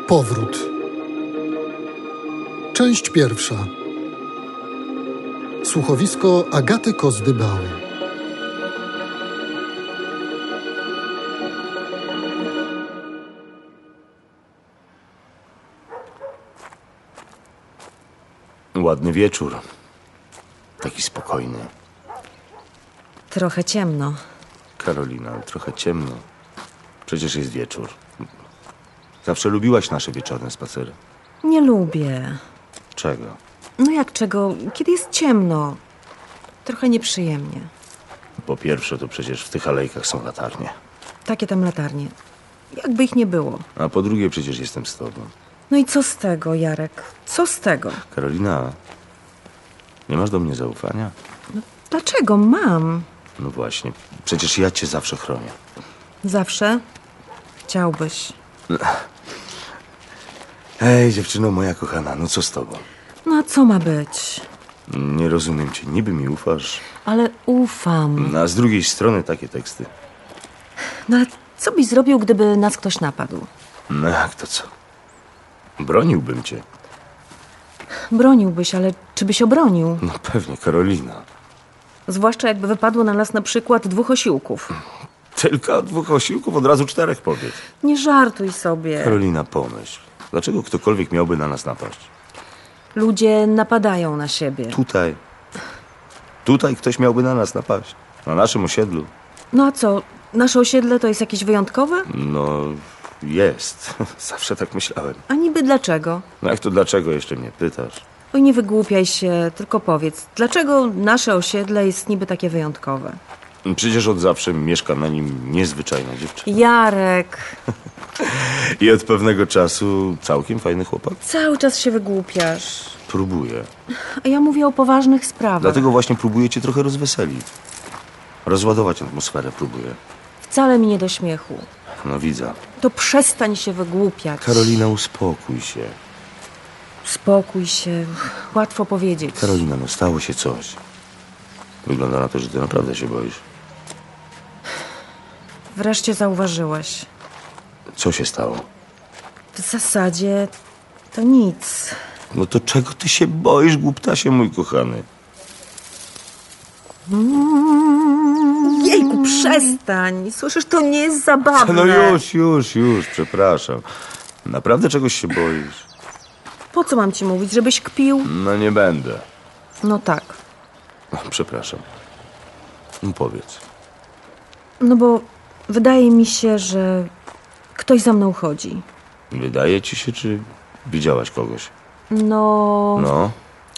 Powrót. Część pierwsza. Słuchowisko Agaty Kozdy-Bały. Ładny wieczór. Taki spokojny. Trochę ciemno. Karolina, trochę ciemno. Przecież jest wieczór. Zawsze lubiłaś nasze wieczorne spacery. Nie lubię. Czego? No jak czego? Kiedy jest ciemno. Trochę nieprzyjemnie. Po pierwsze, to przecież w tych alejkach są latarnie. Takie tam latarnie. Jakby ich nie było. A po drugie, przecież jestem z tobą. No i co z tego, Jarek? Co z tego? Karolina, nie masz do mnie zaufania? Dlaczego mam? No właśnie, przecież ja cię zawsze chronię. Zawsze? Chciałbyś. Hej, dziewczyno moja kochana, no co z tobą? No a co ma być? Nie rozumiem cię, niby mi ufasz. Ale ufam. A z drugiej strony takie teksty. No ale co byś zrobił, gdyby nas ktoś napadł? No jak to co? Broniłbym cię. Broniłbyś, ale czy byś obronił? No pewnie, Karolina. Zwłaszcza jakby wypadło na nas na przykład 2 osiłków. Tylko 2 osiłków, od razu 4 powiedz. Nie żartuj sobie. Karolina, pomyśl. Dlaczego ktokolwiek miałby na nas napaść? Ludzie napadają na siebie. Tutaj ktoś miałby na nas napaść. Na naszym osiedlu. No a co? Nasze osiedle to jest jakieś wyjątkowe? No, jest. Zawsze tak myślałem. A niby dlaczego? No jak to dlaczego jeszcze mnie pytasz? Oj, nie wygłupiaj się, tylko powiedz. Dlaczego nasze osiedle jest niby takie wyjątkowe? Przecież od zawsze mieszka na nim niezwyczajna dziewczyna. Jarek, I od pewnego czasu całkiem fajny chłopak. cały czas się wygłupiasz. Próbuję. A ja mówię o poważnych sprawach. Dlatego właśnie próbuję cię trochę rozweselić. Rozładować atmosferę próbuję. Wcale mi nie do śmiechu. No widzę. To przestań się wygłupiać. Karolina, uspokój się. Spokój się. Łatwo powiedzieć. Karolina, no stało się coś. Wygląda na to, że ty naprawdę się boisz. Wreszcie zauważyłeś. Co się stało? W zasadzie to nic. No to czego ty się boisz, głuptasie, mój kochany? Jejku, przestań. Słyszysz, to nie jest zabawne. No już, przepraszam. Naprawdę czegoś się boisz? Po co mam ci mówić, żebyś kpił? No nie będę. No tak. Przepraszam. No powiedz. No bo wydaje mi się, że ktoś za mną chodzi. Wydaje ci się, czy widziałaś kogoś? No,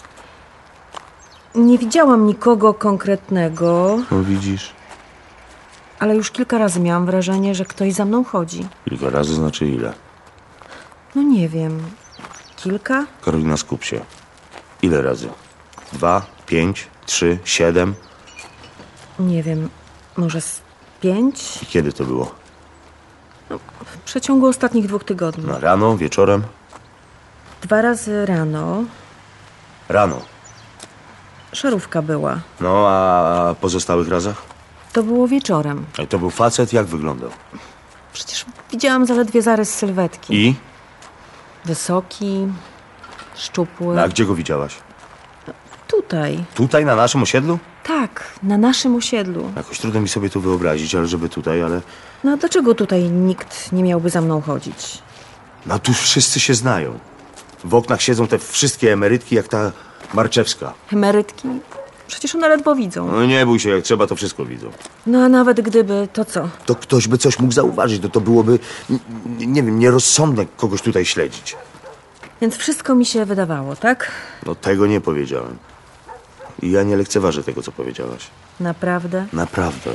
nie widziałam nikogo konkretnego, No widzisz. ale już kilka razy miałam wrażenie, że ktoś za mną chodzi. Kilka razy znaczy ile? No nie wiem, kilka? Karolina, skup się. Ile razy? 2, 5, 3, 7? Nie wiem, może z 5? I kiedy to było? W przeciągu ostatnich 2 tygodni. Na rano, wieczorem? 2 razy rano Rano. szarówka była. No, a pozostałych razach? To było wieczorem. A to był facet, jak wyglądał? Przecież widziałam zaledwie zarys sylwetki. I? Wysoki, szczupły. A gdzie go widziałaś? Tutaj. Tutaj, na naszym osiedlu? Tak, na naszym osiedlu. Jakoś trudno mi sobie to wyobrazić, ale żeby tutaj, ale... No a dlaczego tutaj nikt nie miałby za mną chodzić? No tu wszyscy się znają. W oknach siedzą te wszystkie emerytki, jak ta Marczewska. Emerytki? Przecież one ledwo widzą. No nie bój się, jak trzeba, to wszystko widzą. No a nawet gdyby, to co? To ktoś by coś mógł zauważyć, to byłoby, nie wiem, nierozsądne kogoś tutaj śledzić. Więc wszystko mi się wydawało, tak? No tego nie powiedziałem. I ja nie lekceważę tego, co powiedziałaś. Naprawdę? Naprawdę.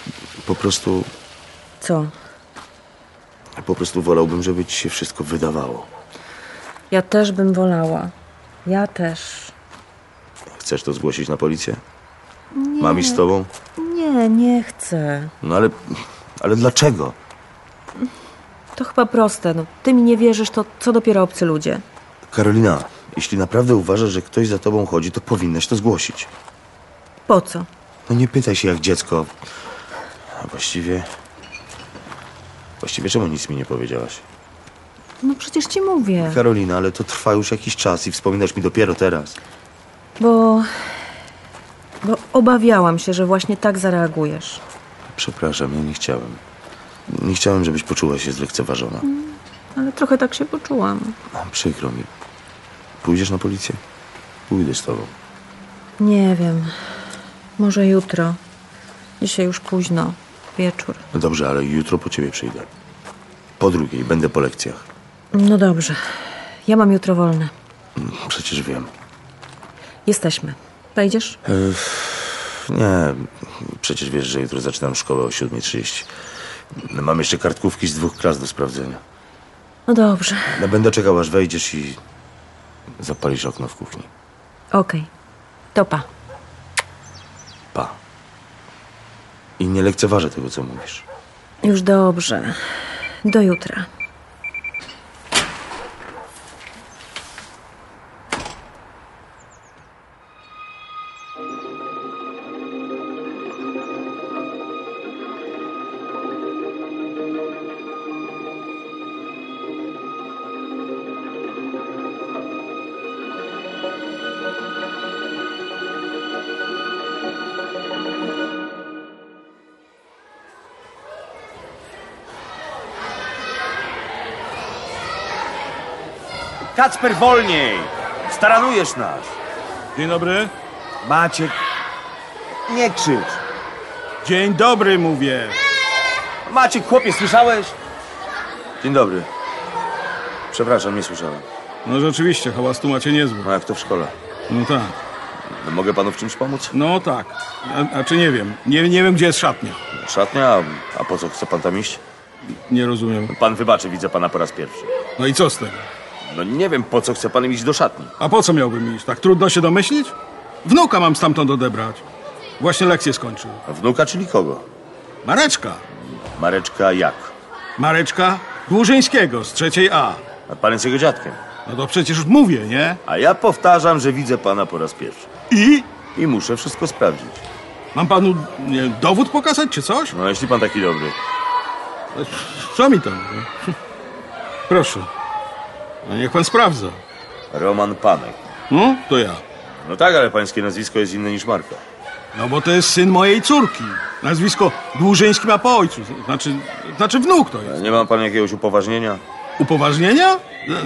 Co? Po prostu wolałbym, żeby ci się wszystko wydawało. Ja też bym wolała. Ja też. Chcesz to zgłosić na policję? Mam iść z tobą? Nie chcę. No ale dlaczego? To chyba proste. No, ty mi nie wierzysz, to co dopiero obcy ludzie. Karolina, jeśli naprawdę uważasz, że ktoś za tobą chodzi, to powinnaś to zgłosić. Po co? No nie pytaj się jak dziecko. A właściwie czemu nic mi nie powiedziałaś? No przecież ci mówię. Karolina, ale to trwa już jakiś czas i wspominasz mi dopiero teraz. Bo obawiałam się, że właśnie tak zareagujesz. Przepraszam, ja nie chciałem. Nie chciałem, żebyś poczuła się zlekceważona. Ale trochę tak się poczułam. Przykro mi. Pójdziesz na policję? Pójdę z tobą. Nie wiem. Może jutro. Dzisiaj już późno. Wieczór. No dobrze, ale jutro po ciebie przyjdę. Po drugiej, będę po lekcjach. No dobrze. Ja mam jutro wolne. Przecież wiem. Jesteśmy. Wejdziesz? Nie, przecież wiesz, że jutro zaczynam szkołę o 7:30. Mam jeszcze kartkówki z 2 klas do sprawdzenia. No dobrze. No, będę czekał, aż wejdziesz i zapalisz okno w kuchni. Okej. To pa. Pa. I nie lekceważę tego, co mówisz. Już dobrze. Do jutra. Kacper, wolniej! Staranujesz nas! Dzień dobry. Maciek, nie krzycz! Dzień dobry, mówię. Maciek, chłopie, słyszałeś? Dzień dobry. Przepraszam, nie słyszałem. No rzeczywiście, hałas tu macie niezły. No jak to w szkole? No tak, No, mogę panu w czymś pomóc? no tak. A czy nie wiem? Nie wiem, gdzie jest szatnia. Szatnia? A po co chce pan tam iść? Nie rozumiem. Pan wybaczy, widzę pana po raz pierwszy. No i co z tego? No nie wiem, po co chce pan iść do szatni. A po co miałbym iść? Tak trudno się domyślić? Wnuka mam stamtąd odebrać. Właśnie lekcję skończył. A wnuka, czyli kogo? Mareczka. Mareczka jak? Mareczka Dłużyńskiego z 3 A. A pan jest jego dziadkiem. No to przecież już mówię, nie? A ja powtarzam, że widzę pana po raz pierwszy. I? I muszę wszystko sprawdzić. Mam panu dowód pokazać, czy coś? No jeśli pan taki dobry. Co mi tam? Proszę. No niech pan sprawdza. Roman Panek. No, to ja. No tak, ale pańskie nazwisko jest inne niż Marka. No bo to jest syn mojej córki. Nazwisko Dłużyński ma po ojcu. Znaczy wnuk to jest. Nie ma pan jakiegoś upoważnienia? Upoważnienia?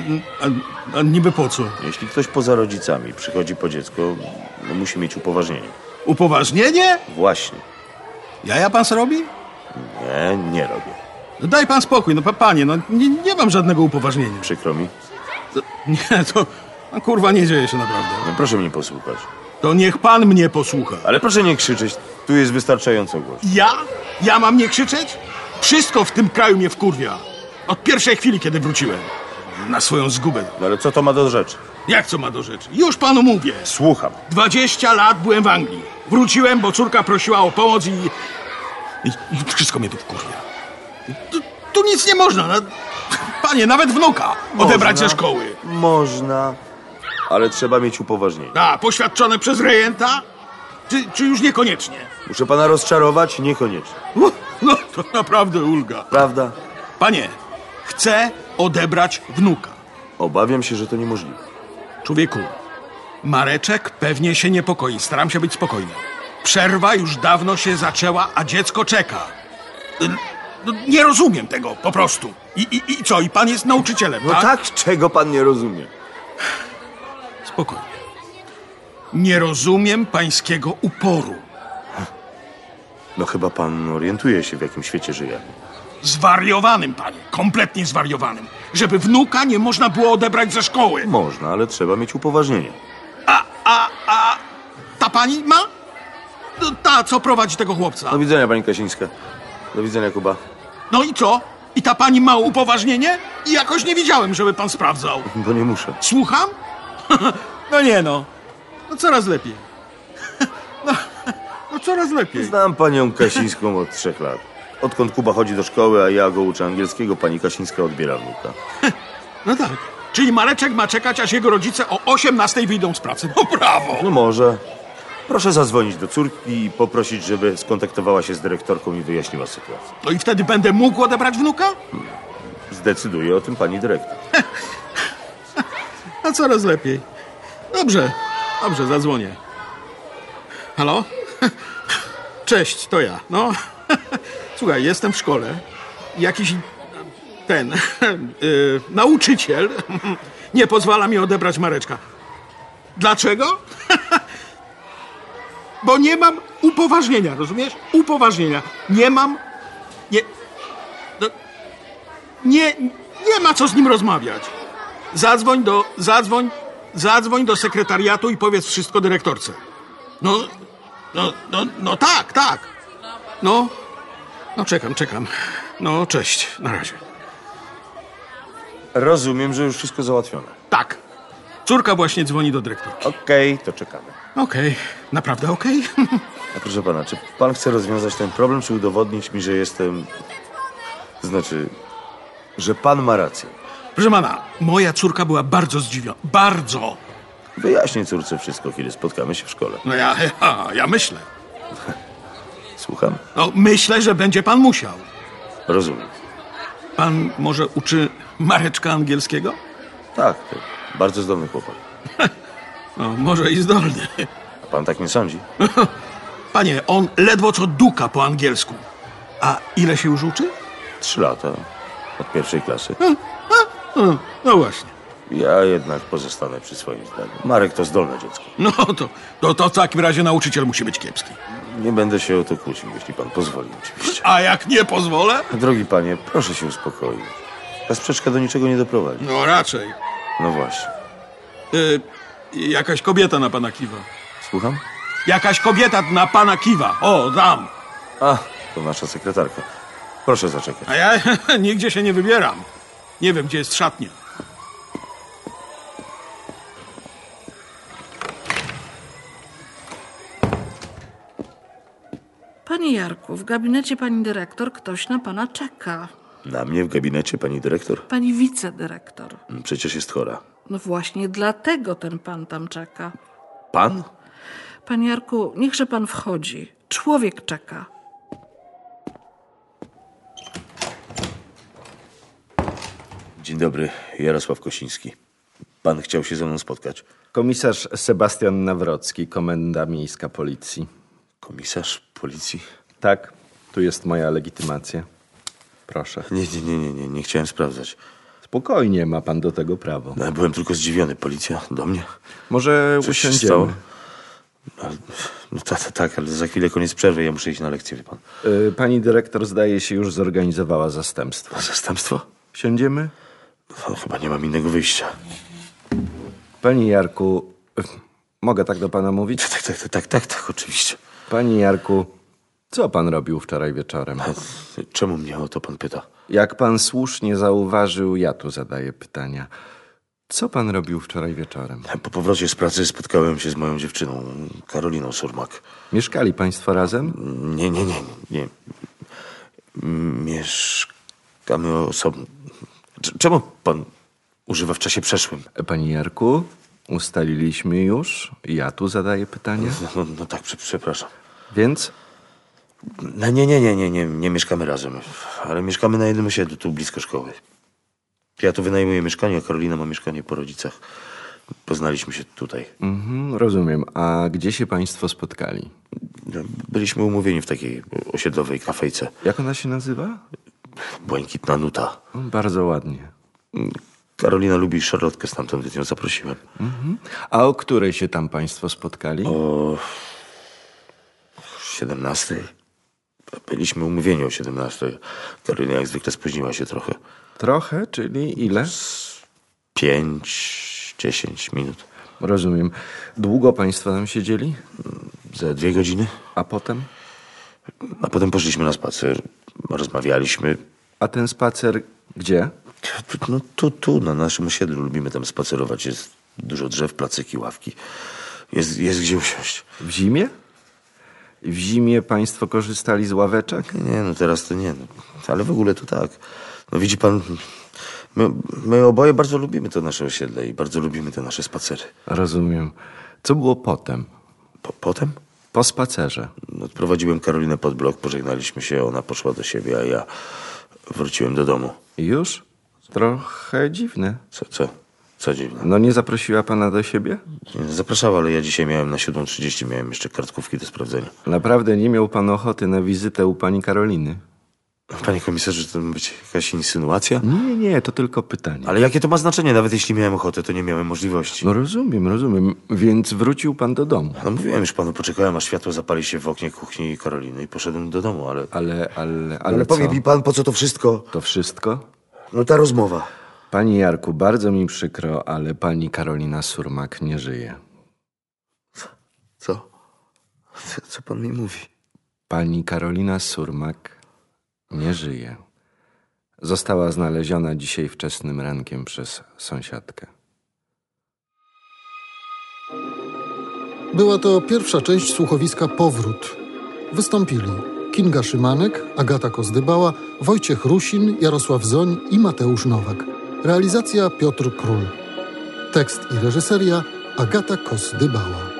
A niby po co? Jeśli ktoś poza rodzicami przychodzi po dziecko, no musi mieć upoważnienie. Upoważnienie? Właśnie. Jaja pan se robi? Nie robię. No daj pan spokój, no panie, no nie mam żadnego upoważnienia. Przykro mi. Nie, to no, kurwa nie dzieje się naprawdę. No proszę mnie posłuchać. To niech pan mnie posłucha. Ale proszę nie krzyczeć, tu jest wystarczająco głośno. Ja? Ja mam nie krzyczeć? Wszystko w tym kraju mnie wkurwia. Od pierwszej chwili, kiedy wróciłem. Na swoją zgubę. No ale co to ma do rzeczy? Jak co ma do rzeczy? Już panu mówię. Słucham. 20 lat byłem w Anglii. Wróciłem, bo córka prosiła o pomoc i wszystko mnie tu wkurwia. Tu nic nie można. No, panie, nawet wnuka odebrać ze szkoły. Można, ale trzeba mieć upoważnienie. A, poświadczone przez rejenta? Czy już niekoniecznie? Muszę pana rozczarować? Niekoniecznie. No, to naprawdę ulga. Prawda? Panie, chcę odebrać wnuka. Obawiam się, że to niemożliwe. Człowieku, Mareczek pewnie się niepokoi. Staram się być spokojny. Przerwa już dawno się zaczęła, a dziecko czeka. No, nie rozumiem tego, po prostu. I co? I pan jest nauczycielem, No tak? tak, czego pan nie rozumie? Spokojnie. Nie rozumiem pańskiego uporu. No chyba pan orientuje się, w jakim świecie żyje. Zwariowanym, panie. Kompletnie zwariowanym. Żeby wnuka nie można było odebrać ze szkoły. Można, ale trzeba mieć upoważnienie. A ta pani ma? No, ta, co prowadzi tego chłopca. Do widzenia, pani Kasińska. Do widzenia, Kuba. No i co? I ta pani ma upoważnienie? I jakoś nie widziałem, żeby pan sprawdzał. Bo nie muszę. Słucham? No nie no. No coraz lepiej. No coraz lepiej. Znam panią Kasińską od 3 lat. Odkąd Kuba chodzi do szkoły, a ja go uczę angielskiego, pani Kasińska odbiera wnuka. No tak. Czyli Mareczek ma czekać, aż jego rodzice o 18:00 wyjdą z pracy. No brawo! No może. Proszę zadzwonić do córki i poprosić, żeby skontaktowała się z dyrektorką i wyjaśniła sytuację. No i wtedy będę mógł odebrać wnuka? zdecyduje o tym pani dyrektor. A coraz lepiej. Dobrze, zadzwonię. Halo? Cześć, to ja. No, słuchaj, jestem w szkole. Jakiś nauczyciel nie pozwala mi odebrać Mareczka. Dlaczego? Bo nie mam upoważnienia, rozumiesz? Upoważnienia. Nie mam... Nie ma co z nim rozmawiać. Zadzwoń do sekretariatu i powiedz wszystko dyrektorce. No tak. No czekam. No, cześć, na razie. Rozumiem, że już wszystko załatwione. Tak. Córka właśnie dzwoni do dyrektorki. Okej, to czekamy. Okej. Naprawdę okej? A proszę pana, czy pan chce rozwiązać ten problem, czy udowodnić mi, że jestem... Znaczy, że pan ma rację? Proszę pana, moja córka była bardzo zdziwiona. Bardzo! Wyjaśnię córce wszystko, kiedy spotkamy się w szkole. No ja myślę. Słucham? No, myślę, że będzie pan musiał. Rozumiem. Pan może uczy Mareczka angielskiego? Tak, to bardzo zdolny chłopak. No, może i zdolny. A pan tak nie sądzi? Panie, on ledwo co duka po angielsku. A ile się już uczy? 3 lata. Od 1. klasy. No właśnie. Ja jednak pozostanę przy swoim zdaniu. Marek to zdolne dziecko. No to w takim razie nauczyciel musi być kiepski. Nie będę się o to kłócił, jeśli pan pozwoli, oczywiście. A jak nie pozwolę? Drogi panie, proszę się uspokoić. Ta sprzeczka do niczego nie doprowadzi. No raczej. No właśnie. Jakaś kobieta na pana kiwa. Słucham? Jakaś kobieta na pana kiwa. O, tam. A, to nasza sekretarka. Proszę zaczekać. A ja nigdzie się nie wybieram. Nie wiem, gdzie jest szatnia. Panie Jarku, w gabinecie pani dyrektor ktoś na pana czeka. Na mnie w gabinecie, pani dyrektor? Pani wicedyrektor. Przecież jest chora. No właśnie dlatego ten pan tam czeka. Pan? Panie Jarku, niechże pan wchodzi. Człowiek czeka. Dzień dobry, Jarosław Kosiński. Pan chciał się ze mną spotkać. Komisarz Sebastian Nawrocki, Komenda Miejska Policji. Komisarz policji? Tak, tu jest moja legitymacja. Proszę. Nie chciałem sprawdzać. Spokojnie, ma pan do tego prawo. No, byłem tylko zdziwiony. Policja do mnie? Może Coś się usiądziemy. stało? No tak, ale za chwilę koniec przerwy. Ja muszę iść na lekcję, wie pan. Pani dyrektor zdaje się już zorganizowała zastępstwo. A zastępstwo? Siądziemy? No, chyba nie mam innego wyjścia. Panie Jarku, mogę tak do pana mówić? Tak, oczywiście. Panie Jarku, co pan robił wczoraj wieczorem? Czemu mnie o to pan pyta? Jak pan słusznie zauważył, ja tu zadaję pytania. Co pan robił wczoraj wieczorem? Po powrocie z pracy spotkałem się z moją dziewczyną, Karoliną Surmak. Mieszkali państwo razem? Nie. Mieszkamy osobno. Czemu pan używa w czasie przeszłym? Panie Jarku, ustaliliśmy już. Ja tu zadaję pytania. No tak, przepraszam. Więc? No, nie mieszkamy razem, ale mieszkamy na jednym osiedlu, tu blisko szkoły. Ja tu wynajmuję mieszkanie, a Karolina ma mieszkanie po rodzicach. Poznaliśmy się tutaj. Rozumiem. A gdzie się państwo spotkali? Byliśmy umówieni w takiej osiedlowej kafejce. Jak ona się nazywa? Błękitna Nuta. Bardzo ładnie. Karolina lubi szarlotkę, stamtąd więc ją zaprosiłem. A o której się tam państwo spotkali? O 17. Byliśmy umówieni o 17. Karolina jak zwykle spóźniła się trochę. Trochę, czyli ile? 5-10 minut. Rozumiem. Długo państwo tam siedzieli? Za 2 godziny. A potem? A potem poszliśmy na spacer. Rozmawialiśmy. A ten spacer gdzie? No tu, na naszym osiedlu. Lubimy tam spacerować. Jest dużo drzew, placyki, ławki. Jest gdzie usiąść. W zimie? W zimie państwo korzystali z ławeczek? Nie, no teraz to nie. No. Ale w ogóle to tak. No widzi pan, my oboje bardzo lubimy to nasze osiedle i bardzo lubimy te nasze spacery. Rozumiem. Co było potem? Potem? Po spacerze. Odprowadziłem Karolinę pod blok, pożegnaliśmy się, ona poszła do siebie, a ja wróciłem do domu. I już? Trochę dziwne. Co dziwne. No nie zaprosiła pana do siebie? Nie, zapraszała, ale ja dzisiaj miałem na 7:30, miałem jeszcze kartkówki do sprawdzenia. Naprawdę nie miał pan ochoty na wizytę u pani Karoliny? Panie komisarzu, czy to ma być jakaś insynuacja? Nie, to tylko pytanie. Ale jakie to ma znaczenie? Nawet jeśli miałem ochotę, to nie miałem możliwości. No rozumiem. Więc wrócił pan do domu. No mówiłem już panu, poczekałem, aż światło zapali się w oknie kuchni Karoliny i poszedłem do domu, ale... Ale powie co? mi pan, po co to wszystko? To wszystko? No ta rozmowa. Panie Jarku, bardzo mi przykro, ale pani Karolina Surmak nie żyje. Co pan mi mówi? Pani Karolina Surmak nie żyje. Została znaleziona dzisiaj wczesnym rankiem przez sąsiadkę. Była to pierwsza część słuchowiska Powrót. Wystąpili Kinga Szymanek, Agata Kozdybała, Wojciech Rusin, Jarosław Zoń i Mateusz Nowak. Realizacja Piotr Król. Tekst i reżyseria Agata Kozdybała.